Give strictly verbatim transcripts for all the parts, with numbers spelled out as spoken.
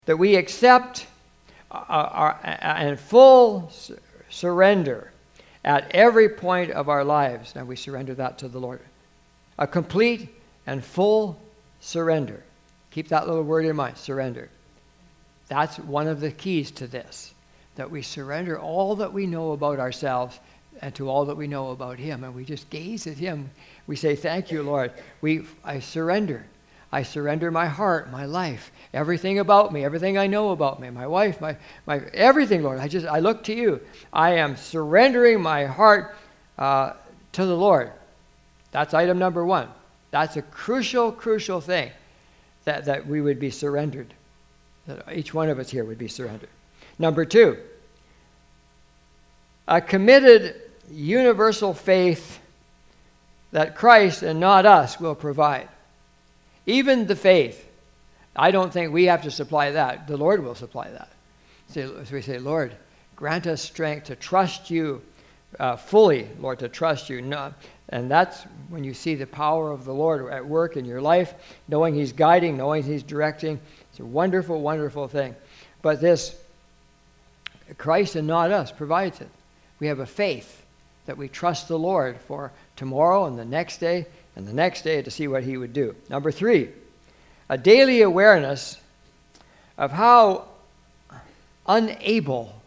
that we accept our, our, and full surrender at every point of our lives. Now we surrender that to the Lord. A complete and full surrender. Keep that little word in mind, surrender. That's one of the keys to this, that we surrender all that we know about ourselves and to all that we know about Him. And we just gaze at Him. We say, thank you, Lord. We, I surrender. I surrender my heart, my life, everything about me, everything I know about me, my wife, my, my everything, Lord. I just, I look to you. I am surrendering my heart uh, to the Lord. That's item number one. That's a crucial, crucial thing, that, that we would be surrendered, that each one of us here would be surrendered. Number two, a committed universal faith that Christ and not us will provide. Even the faith. I don't think we have to supply that. The Lord will supply that. So we say, Lord, grant us strength to trust you uh, fully, Lord, to trust you. Not, and that's when you see the power of the Lord at work in your life, knowing He's guiding, knowing He's directing. It's a wonderful, wonderful thing. But this, Christ and not us provides it. We have a faith that we trust the Lord for tomorrow and the next day and the next day to see what He would do. Number three, a daily awareness of how unable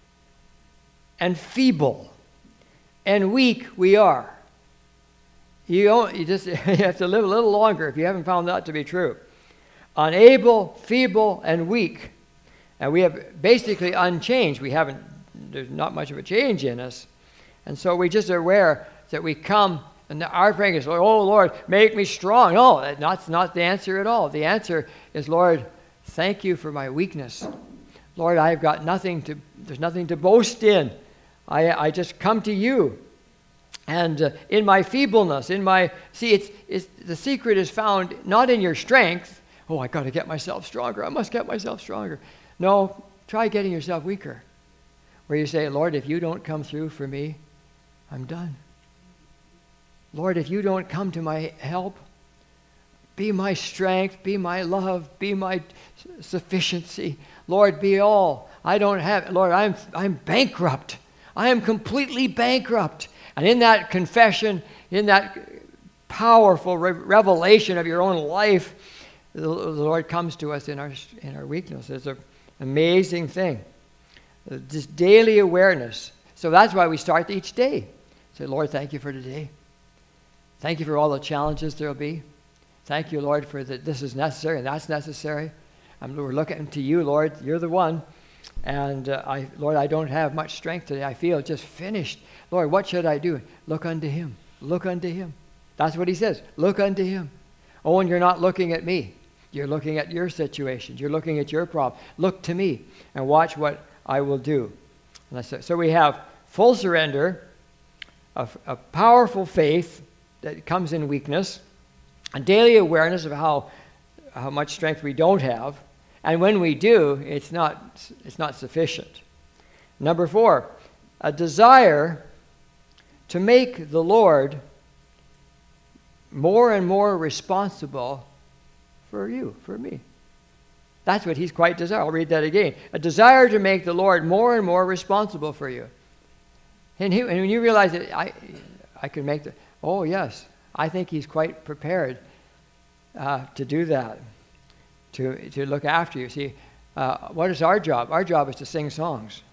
and feeble and weak we are. You, don't, you just you have to live a little longer if you haven't found that to be true. Unable, feeble, and weak. And we have basically unchanged. We haven't, there's not much of a change in us. And so we just are aware that we come, and our praying is, oh, Lord, make me strong. No, that's not the answer at all. The answer is, Lord, thank you for my weakness. Lord, I've got nothing to, there's nothing to boast in. I, I just come to you. And uh, in my feebleness, in my, see, it's, it's the secret is found not in your strength. Oh, I got to get myself stronger. I must get myself stronger. No, try getting yourself weaker. Where you say, Lord, if you don't come through for me, I'm done. Lord, if you don't come to my help, be my strength, be my love, be my sufficiency. Lord, be all. I don't have, Lord, I'm, I'm bankrupt. I am completely bankrupt. And in that confession, in that powerful re- revelation of your own life, the, the Lord comes to us in our in our weakness. It's an amazing thing. This daily awareness. So that's why we start each day. Say, Lord, thank you for today. Thank you for all the challenges there will be. Thank you, Lord, for that this is necessary and that's necessary. And we're looking to you, Lord. You're the one. And uh, I, Lord, I don't have much strength today. I feel just finished. Lord, what should I do? Look unto Him. Look unto Him. That's what He says. Look unto Him. Oh, and you're not looking at me. You're looking at your situations. You're looking at your problem. Look to me and watch what I will do. And I said, so we have full surrender, a, a powerful faith that comes in weakness, a daily awareness of how how much strength we don't have, and when we do, it's not it's not sufficient. Number four, a desire to make the Lord more and more responsible for you, for me. That's what He's quite desire. I'll read that again. A desire to make the Lord more and more responsible for you. And, he, and when you realize that I, I can make the, oh yes, I think He's quite prepared uh, to do that, to to look after you. See, uh, what is our job? Our job is to sing songs.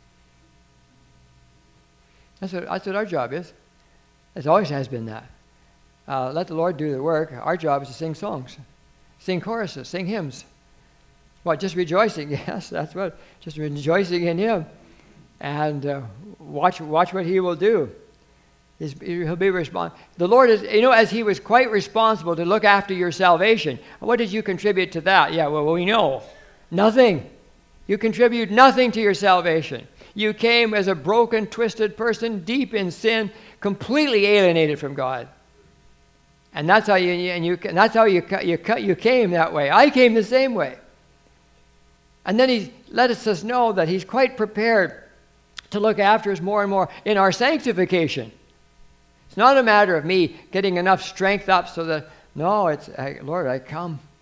That's what that's what our job is. It always has been that. Uh, let the Lord do the work. Our job is to sing songs, sing choruses, sing hymns. What, just rejoicing? Yes, that's what. Just rejoicing in Him, and uh, watch watch what He will do. He's, he'll be responsible. The Lord is, you know, as He was quite responsible to look after your salvation. What did you contribute to that? Yeah, well, we know nothing. You contribute nothing to your salvation. You came as a broken, twisted person, deep in sin, completely alienated from God. And that's how you and you and that's how you you you came that way. I came the same way. And then He let us know that He's quite prepared to look after us more and more in our sanctification. It's not a matter of me getting enough strength up so that, no, it's, I, Lord, I come.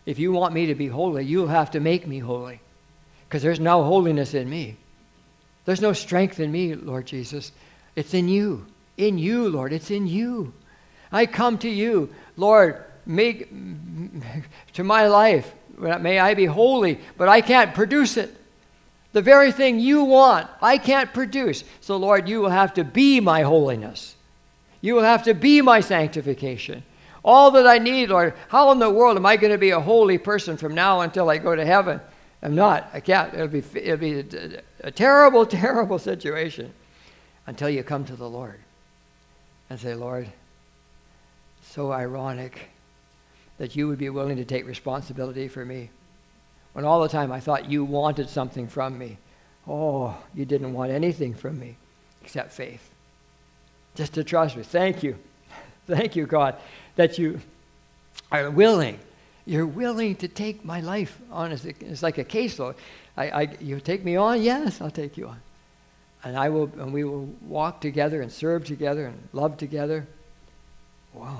if you want me to be holy, you'll have to make me holy, because there's no holiness in me. There's no strength in me, Lord Jesus. It's in you. In you, Lord. It's in you. I come to you, Lord, make to my life, may I be holy, but I can't produce it. The very thing you want, I can't produce. So, Lord, you will have to be my holiness. You will have to be my sanctification. All that I need, Lord, how in the world am I going to be a holy person from now until I go to heaven? I'm not. I can't. It'll be, it'll be a, a terrible, terrible situation until you come to the Lord and say, Lord, so ironic that you would be willing to take responsibility for me, when all the time I thought you wanted something from me. Oh, you didn't want anything from me except faith. Just to trust me. Thank you. Thank you, God, that you are willing. You're willing to take my life on. As a, it's like a caseload. I, I, you take me on? Yes, I'll take you on. And I will, and we will walk together and serve together and love together. Wow.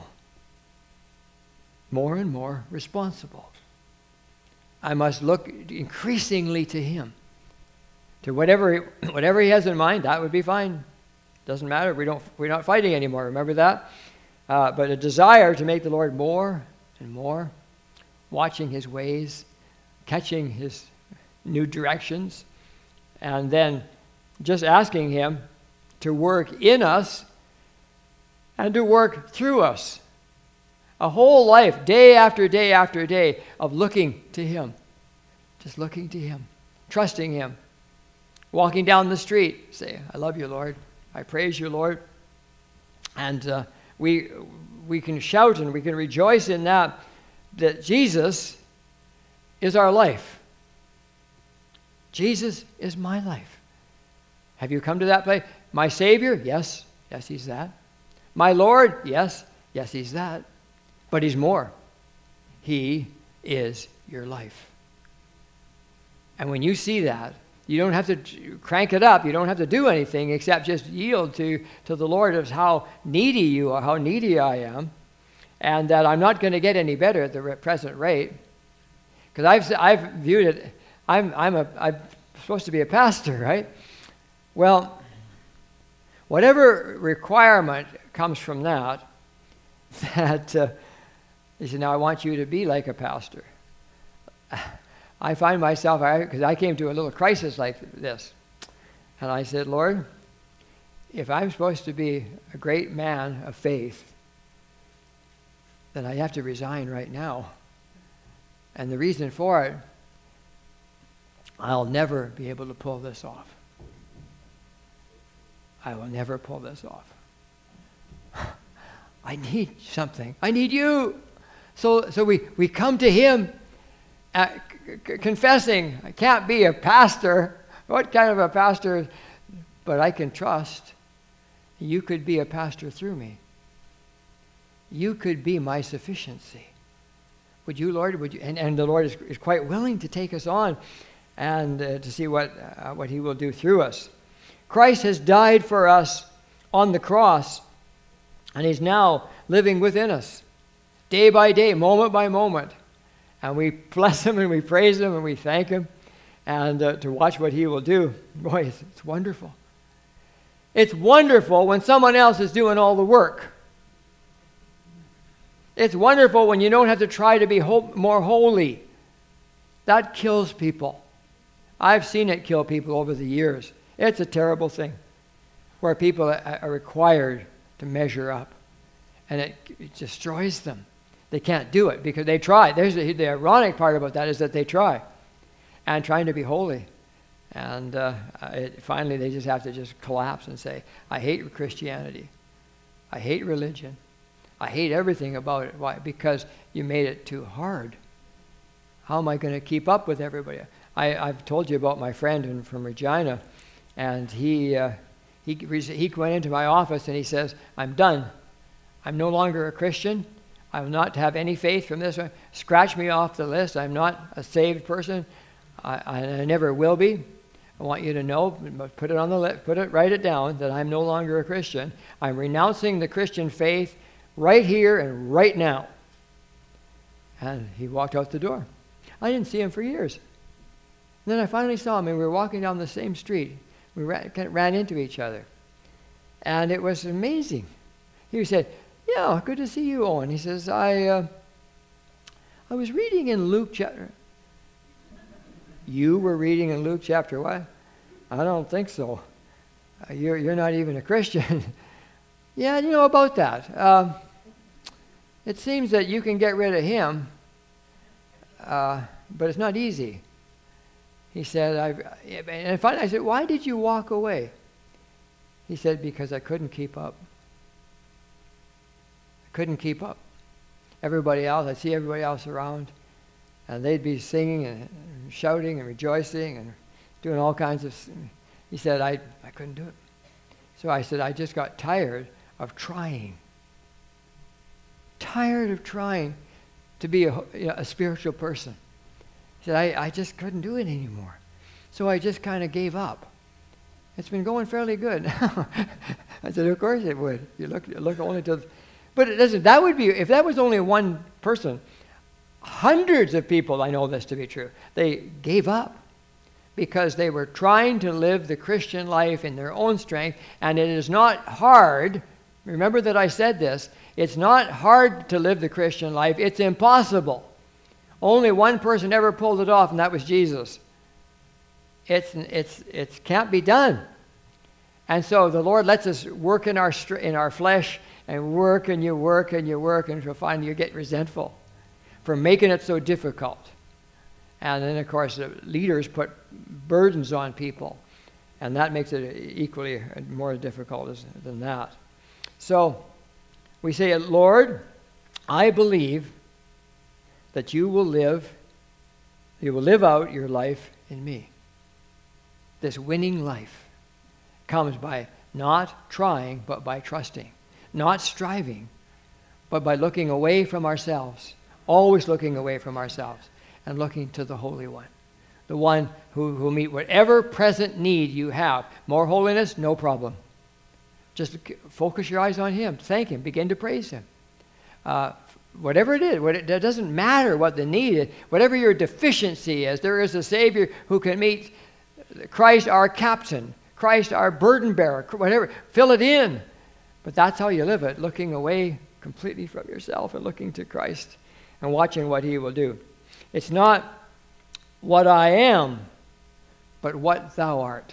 More and more responsible. I must look increasingly to him. To whatever, whatever he has in mind, that would be fine. Doesn't matter. We don't, we're not fighting anymore. Remember that? Uh, but a desire to make the Lord more and more, watching his ways, catching his new directions, and then just asking him to work in us and to work through us. A whole life, day after day after day, of looking to him. Just looking to him. Trusting him. Walking down the street, say, I love you, Lord. I praise you, Lord. And uh, we we can shout and we can rejoice in that, that Jesus is our life. Jesus is my life. Have you come to that place? My Savior? Yes. Yes, he's that. My Lord? Yes. Yes, he's that. But he's more. He is your life. And when you see that, you don't have to crank it up. You don't have to do anything except just yield to, to the Lord as how needy you are, how needy I am, and that I'm not going to get any better at the present rate. Because I've, I've viewed it, I'm, I'm, a, I'm supposed to be a pastor, right? Well, whatever requirement comes from that, that uh, he said, now I want you to be like a pastor. I find myself, because I, I came to a little crisis like this, and I said, Lord, if I'm supposed to be a great man of faith, then I have to resign right now. And the reason for it, I'll never be able to pull this off. I will never pull this off. I need something. I need you. So, so we, we come to him uh, c- confessing, I can't be a pastor. What kind of a pastor? But I can trust. You could be a pastor through me. You could be my sufficiency. Would you, Lord? Would you? And, and the Lord is, is quite willing to take us on and uh, to see what, uh, what he will do through us. Christ has died for us on the cross, and he's now living within us, day by day, moment by moment. And we bless him and we praise him and we thank him, and uh, to watch what he will do. Boy, it's, it's wonderful. It's wonderful when someone else is doing all the work. It's wonderful when you don't have to try to be ho- more holy. That kills people. I've seen it kill people over the years. It's a terrible thing, where people are required to measure up, and it, it destroys them. They can't do it because they try. There's the, the ironic part about that is that they try, and trying to be holy, and uh, it, finally they just have to just collapse and say, I hate Christianity. I hate religion. I hate everything about it. Why? Because you made it too hard. How am I going to keep up with everybody? I, I've told you about my friend in, from Regina, and he, uh, he he went into my office and he says, I'm done. I'm no longer a Christian. I will not have any faith from this one. Scratch me off the list. I'm not a saved person. I, I, I never will be. I want you to know, put it on the list, put it, write it down, that I'm no longer a Christian. I'm renouncing the Christian faith right here and right now. And he walked out the door. I didn't see him for years. And then I finally saw him, and we were walking down the same street. We ran, ran into each other. And it was amazing. He said, yeah, good to see you, Owen. He says, I uh, I was reading in Luke chapter. You were reading in Luke chapter what? I don't think so. Uh, you're, you're not even a Christian. Yeah, you know about that. Uh, it seems that you can get rid of him, uh, but it's not easy. He said, I, and finally I said, why did you walk away? He said, because I couldn't keep up. I couldn't keep up. Everybody else, I'd see everybody else around, and they'd be singing and shouting and rejoicing and doing all kinds of, he said, I, I couldn't do it. So I said, I just got tired of trying. Tired of trying to be a, you know, a spiritual person. He said, I, I just couldn't do it anymore. So I just kind of gave up. It's been going fairly good. I said, of course it would. You look, you look only to, the, but listen, that would be, if that was only one person, hundreds of people, I know this to be true, they gave up because they were trying to live the Christian life in their own strength, and it is not hard. Remember that I said this. It's not hard to live the Christian life. It's impossible. Only one person ever pulled it off, and that was Jesus. It's it's it can't be done. And so the Lord lets us work in our in our flesh and work and you work and you work until finally you get resentful for making it so difficult. And then of course the leaders put burdens on people, and that makes it equally more difficult than that. So we say, Lord, I believe that you will live, you will live out your life in me. This winning life comes by not trying, but by trusting. Not striving, but by looking away from ourselves. Always looking away from ourselves and looking to the Holy One. The one who will meet whatever present need you have. More holiness, no problem. Just focus your eyes on him. Thank him. Begin to praise him. Uh, whatever it is, what it, it doesn't matter what the need is. Whatever your deficiency is, there is a Savior who can meet Christ our captain, Christ our burden bearer, whatever. Fill it in. But that's how you live it, looking away completely from yourself and looking to Christ and watching what he will do. It's not what I am, but what thou art.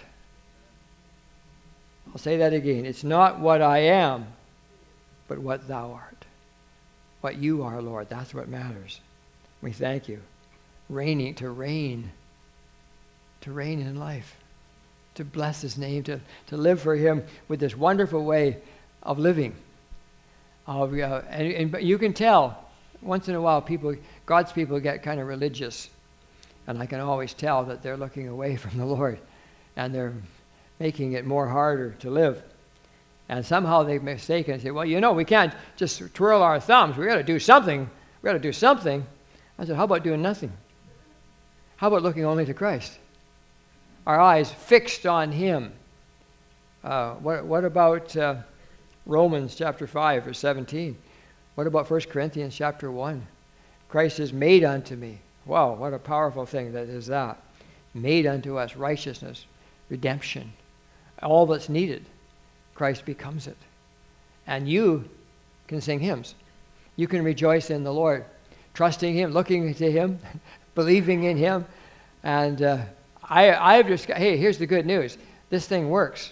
I'll say that again. It's not what I am, but what thou art. What you are, Lord, that's what matters. We thank you. Reigning, to reign, to reign in life, to bless his name, to, to live for him with this wonderful way of living. Of, uh, and, and but you can tell, once in a while, people, God's people get kind of religious. And I can always tell that they're looking away from the Lord. And they're making it more harder to live. And somehow they've mistaken and say, well, you know, we can't just twirl our thumbs. We've got to do something. We've got to do something. I said, how about doing nothing? How about looking only to Christ? Our eyes fixed on him. Uh, what, what about uh, Romans chapter five, verse seventeen? What about First Corinthians chapter one? Christ is made unto me. Wow, what a powerful thing that is that. Made unto us righteousness, redemption, all that's needed. Christ becomes it. And you can sing hymns. You can rejoice in the Lord, trusting him, looking to him, believing in him. And uh, I, I've just, hey, here's the good news. This thing works.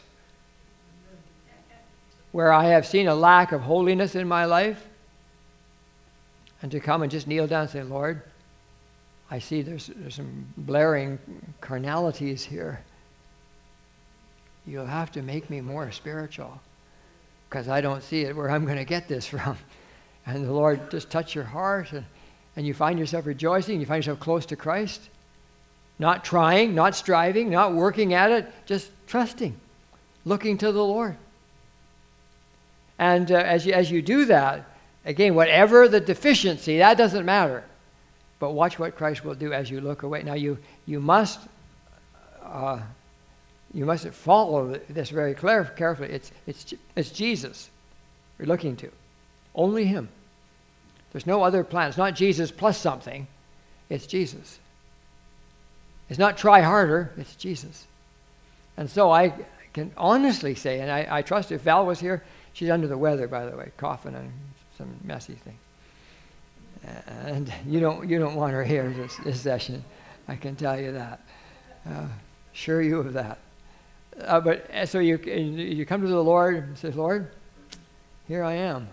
Where I have seen a lack of holiness in my life, and to come and just kneel down and say, Lord, I see there's, there's some blaring carnalities here. You'll have to make me more spiritual, because I don't see it where I'm going to get this from. And the Lord just touch your heart, and, and you find yourself rejoicing. You find yourself close to Christ. Not trying, not striving, not working at it, just trusting, looking to the Lord. And uh, as you, as you do that, again, whatever the deficiency, that doesn't matter. But watch what Christ will do as you look away. Now, you you must uh, you must follow this very clear, carefully. It's it's it's Jesus you're looking to, only him. There's no other plan. It's not Jesus plus something. It's Jesus. It's not try harder. It's Jesus. And so I can honestly say, and I, I trust if Val was here, she's under the weather, by the way, coughing and some messy thing. And you don't you don't want her here this, this session. I can tell you that. Uh, sure you of that. Uh, but uh, so you you come to the Lord and say, Lord, here I am.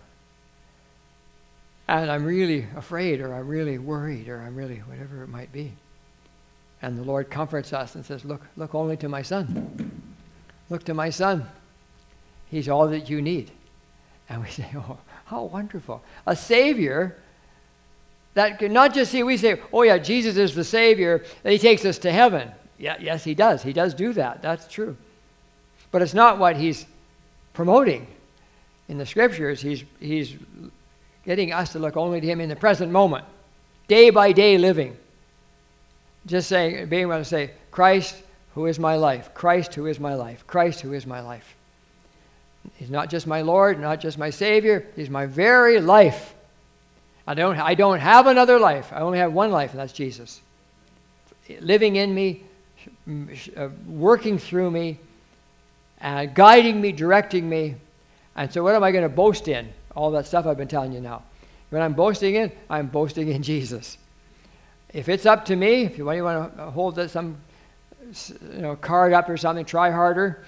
And I'm really afraid, or I'm really worried, or I'm really whatever it might be. And the Lord comforts us and says, look, look only to my Son. Look to my Son. He's all that you need. And we say, oh, how wonderful. A Savior that can not just see, we say, oh yeah, Jesus is the Savior, and he takes us to heaven. Yeah, yes, he does. He does do that. That's true. But it's not what he's promoting. In the Scriptures, he's he's getting us to look only to him in the present moment, day by day living. Just saying, being able to say, Christ, who is my life. Christ, who is my life. Christ, who is my life. He's not just my Lord, not just my Savior. He's my very life. I don't, I don't have another life. I only have one life, and that's Jesus. Living in me, uh, working through me, uh, guiding me, directing me. And so what am I going to boast in? All that stuff I've been telling you now. When I'm boasting in, I'm boasting in Jesus. If it's up to me, if you want, you want to hold that some you know, card up or something, try harder.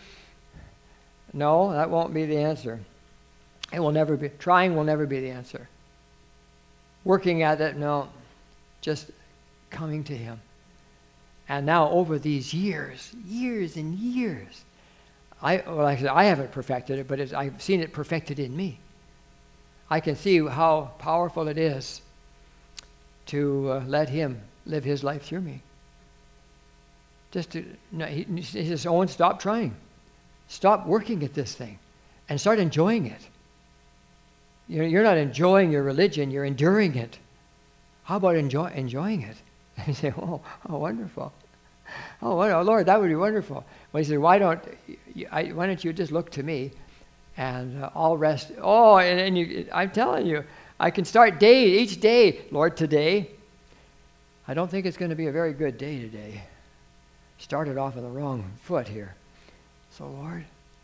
No, that won't be the answer. It will never be. Trying will never be the answer. Working at it, no. Just coming to him. And now over these years, years and years, I, well, like I said, I haven't perfected it, but it's, I've seen it perfected in me. I can see how powerful it is to uh, let him live his life through me. Just to, no, he, he says, Owen, stop trying. Stop working at this thing and start enjoying it. You know, you're not enjoying your religion, you're enduring it. How about enjoy, enjoying it? And you say, oh, oh, wonderful. Oh, well, Lord, that would be wonderful. Well, he said, why don't, you, I, why don't you just look to me and uh, I'll rest. Oh, and, and you, I'm telling you, I can start day, each day, Lord, today. I don't think it's going to be a very good day today. Started off on the wrong foot here. So, Lord,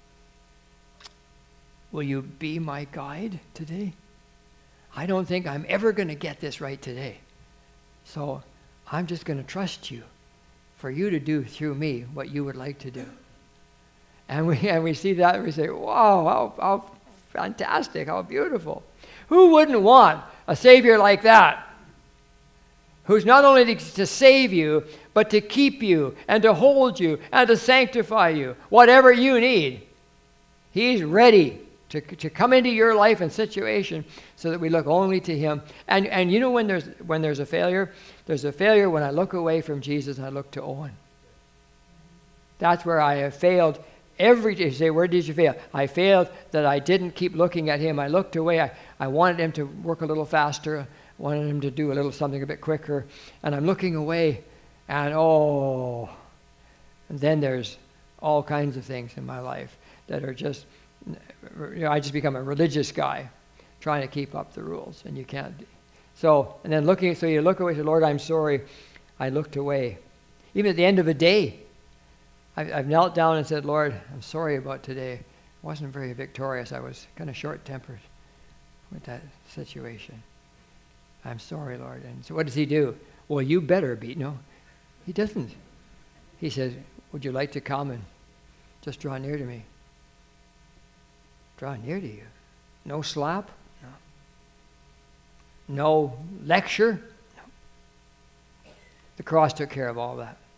will you be my guide today? I don't think I'm ever going to get this right today. So I'm just going to trust you for you to do through me what you would like to do. And we and we see that and we say, wow, how, how fantastic, how beautiful. Who wouldn't want a Savior like that? Who's not only to, to save you, but to keep you and to hold you and to sanctify you. Whatever you need, he's ready to, to come into your life and situation so that we look only to him. And and you know when there's when there's a failure? There's a failure when I look away from Jesus and I look to Owen. That's where I have failed. Every day, you say, where did you fail? I failed that I didn't keep looking at him. I looked away. I, I wanted him to work a little faster. I wanted him to do a little something a bit quicker. And I'm looking away. And oh, and then there's all kinds of things in my life that are just, you know, I just become a religious guy trying to keep up the rules. And you can't. So, and then looking, so you look away and say, Lord, I'm sorry. I looked away. Even at the end of a day, I've knelt down and said, Lord, I'm sorry about today. I wasn't very victorious. I was kind of short-tempered with that situation. I'm sorry, Lord. And so what does he do? Well, you better be. No, he doesn't. He says, would you like to come and just draw near to me? Draw near to you. No slap? No. No lecture? No. The cross took care of all that.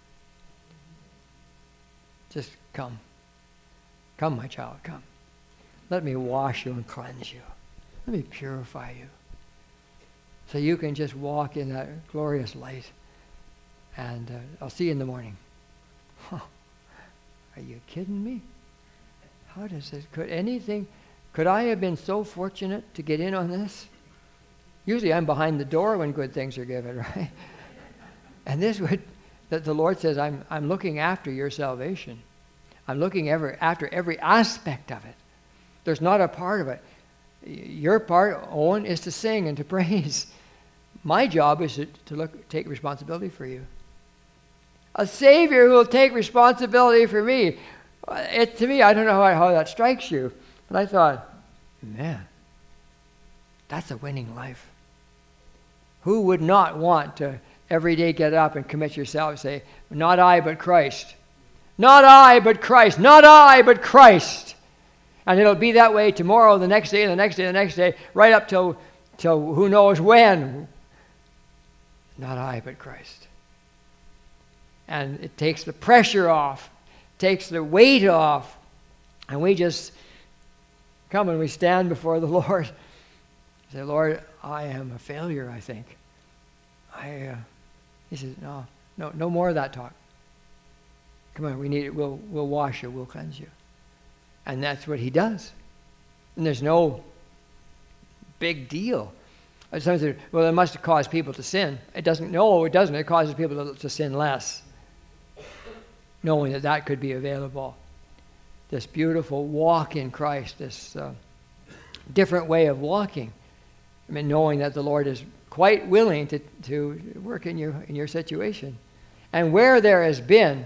Just come. Come, my child, come. Let me wash you and cleanse you. Let me purify you. So you can just walk in that glorious light. And uh, I'll see you in the morning. Huh. Are you kidding me? How does this, could anything, could I have been so fortunate to get in on this? Usually I'm behind the door when good things are given, right? And this would, that the Lord says, I'm, I'm looking after your salvation. I'm looking ever after every aspect of it. There's not a part of it Your part, Owen, is to sing and to praise. My job is to, to look, take responsibility for you. A Savior who will take responsibility for me. It, to me, I don't know how, how that strikes you, but I thought, man, that's a winning life. Who would not want to every day get up and commit yourself and say, not I, but Christ. Not I, but Christ. Not I, but Christ. And it'll be that way tomorrow, the next day, the next day, the next day, right up till, till who knows when. Not I, but Christ. And it takes the pressure off, takes the weight off, and we just come and we stand before the Lord. Say, Lord, I am a failure, I think. I. Uh, he says, no, no, no more of that talk. Come on, we need it. We'll, we'll wash you. We'll cleanse you. And that's what he does. And there's no big deal. Sometimes say, well, it must cause people to sin. It doesn't. No, it doesn't. It causes people to, to sin less, knowing that that could be available. This beautiful walk in Christ, this uh, different way of walking. I mean, knowing that the Lord is quite willing to, to work in your in your situation. And where there has been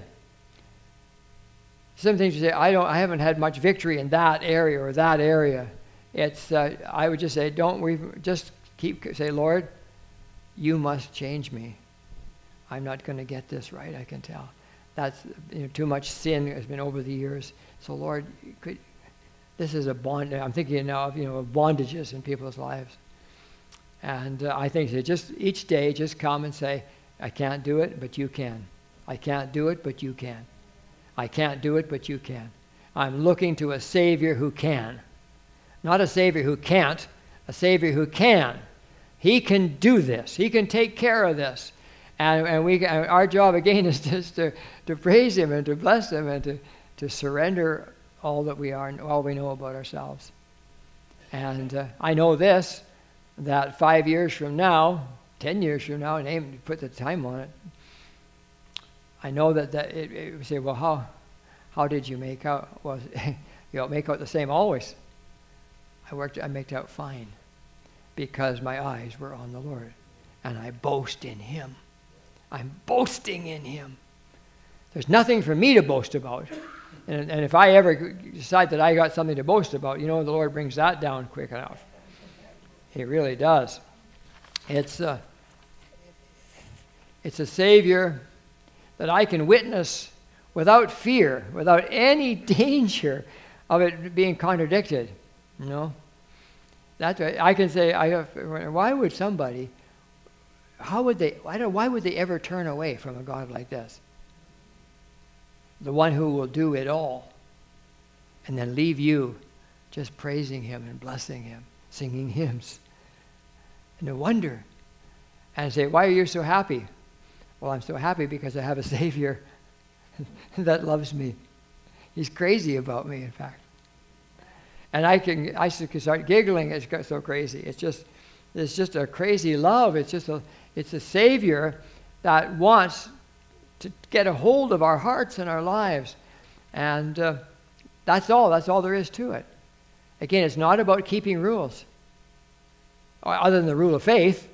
some things you say, I don't I haven't had much victory in that area or that area. It's uh, I would just say, don't we just keep say, Lord, you must change me. I'm not going to get this right, I can tell. That's, you know, too much sin has been over the years. So Lord, could, this is a bond. I'm thinking now of, you know, of bondages in people's lives. And uh, I think that just each day, just come and say, I can't do it, but you can. I can't do it, but you can. I can't do it, but you can. I'm looking to a Savior who can. Not a Savior who can't, a Savior who can. He can do this. He can take care of this. And, and we, our job, again, is just to, to praise Him and to bless Him and to, to surrender all that we are and all we know about ourselves. And uh, I know this, that five years from now, ten years from now, and aim put the time on it, I know that, that it, it would say, well, how how did you make out? Well, you don't make out the same always. I worked, I made out fine because my eyes were on the Lord, and I boast in Him. I'm boasting in Him. There's nothing for me to boast about. And, and if I ever decide that I got something to boast about, you know, the Lord brings that down quick enough. He really does. It's a, it's a Savior that I can witness without fear, without any danger of it being contradicted. You know? That's right. I can say, I have, why would somebody, how would they, I don't, why would they ever turn away from a God like this? The one who will do it all, and then leave you just praising Him and blessing Him, singing hymns. No wonder. And say, why are you so happy? Well, I'm so happy because I have a Savior that loves me. He's crazy about me, in fact. And I can I can start giggling. It's so crazy. It's just it's just a crazy love. It's just a it's a Savior that wants to get a hold of our hearts and our lives. And uh, that's all. That's all there is to it. Again, it's not about keeping rules, other than the rule of faith,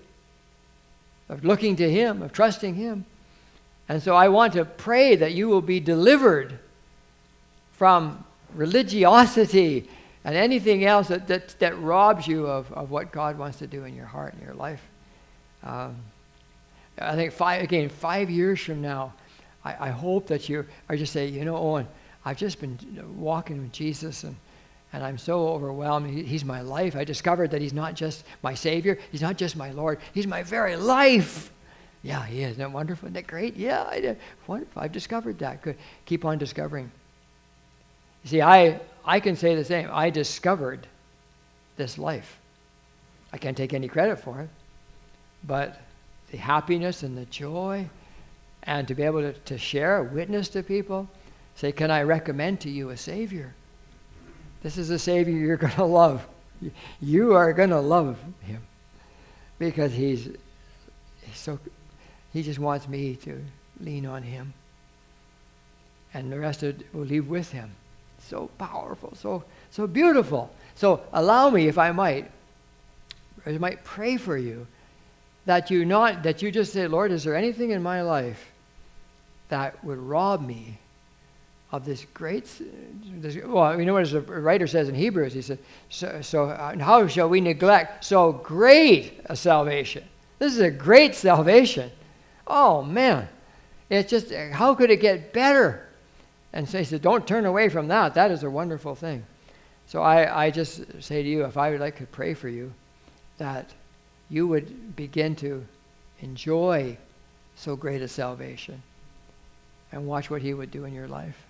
of looking to Him, of trusting Him. And so I want to pray that you will be delivered from religiosity and anything else that, that, that robs you of, of what God wants to do in your heart and your life. Um, I think, five again, five years from now, I, I hope that you are just say, you know, Owen, I've just been walking with Jesus, and And I'm so overwhelmed. He, he's my life. I discovered that He's not just my Savior. He's not just my Lord. He's my very life. Yeah, He is. Isn't that wonderful? Isn't that great? Yeah, I did. Wonderful. I've discovered that. Good. Keep on discovering. You see, I, I can say the same. I discovered this life. I can't take any credit for it. But the happiness and the joy, and to be able to, to share, witness to people, say, can I recommend to you a Savior? This is a Savior you're going to love. You are going to love Him because he's, he's so, He just wants me to lean on Him. And the rest of it will leave with Him. So powerful, so so beautiful. So allow me, if I might, I might pray for you that you not that you just say, Lord, is there anything in my life that would rob me of this great, this, well, you know what the writer says in Hebrews? He said, so, so uh, how shall we neglect so great a salvation? This is a great salvation. Oh, man. It's just, how could it get better? And so he said, don't turn away from that. That is a wonderful thing. So I, I just say to you, if I would like to pray for you, that you would begin to enjoy so great a salvation and watch what he would do in your life.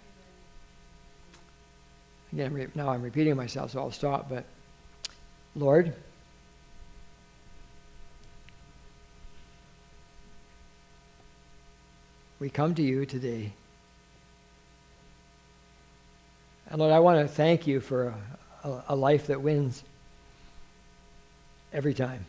Again, now I'm repeating myself, so I'll stop. But Lord, we come to you today. And Lord, I want to thank you for a, a, a life that wins every time.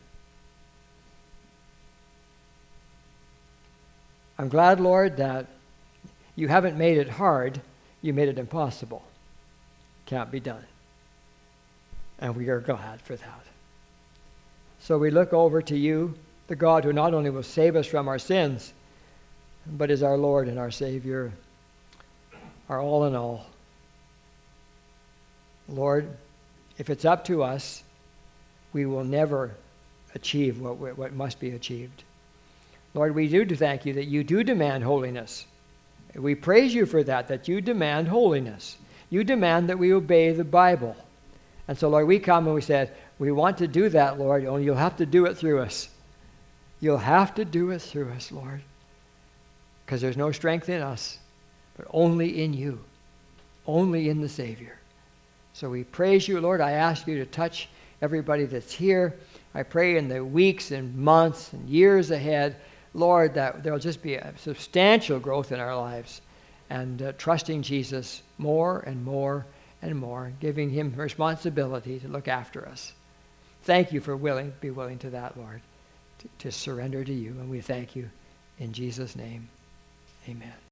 I'm glad, Lord, that you haven't made it hard, you made it impossible. Can't be done. And we are glad for that. So we look over to you, the God who not only will save us from our sins, but is our Lord and our Savior, our all in all. Lord, if it's up to us, we will never achieve what, what must be achieved. Lord, we do thank you that you do demand holiness. We praise you for that, that you demand holiness. You demand that we obey the Bible. And so, Lord, we come and we said, we want to do that, Lord, only you'll have to do it through us. You'll have to do it through us, Lord, because there's no strength in us, but only in you, only in the Savior. So we praise you, Lord. I ask you to touch everybody that's here. I pray in the weeks and months and years ahead, Lord, that there'll just be a substantial growth in our lives and uh, trusting Jesus more and more and more, giving him responsibility to look after us. Thank you for willing, be willing to that, Lord, to, to surrender to you. And we thank you in Jesus' name. Amen.